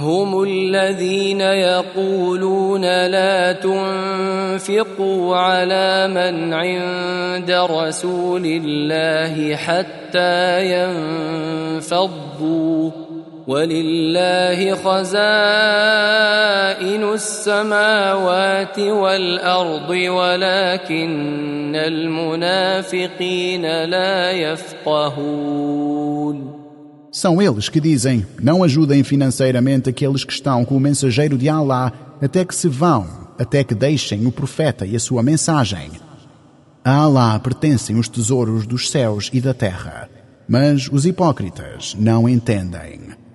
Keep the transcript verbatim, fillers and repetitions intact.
هم الذين يقولون لا تنفقوا على من عند رسول الله حتى ينفضوا ولله خزائن السماوات والأرض ولكن المنافقين لا يفقهون. São eles que dizem: não ajudem financeiramente aqueles que estão com o mensageiro de Allah até que se vão, até que deixem o profeta e a sua mensagem. A Allah pertencem os tesouros dos céus e da terra, mas os hipócritas não entendem.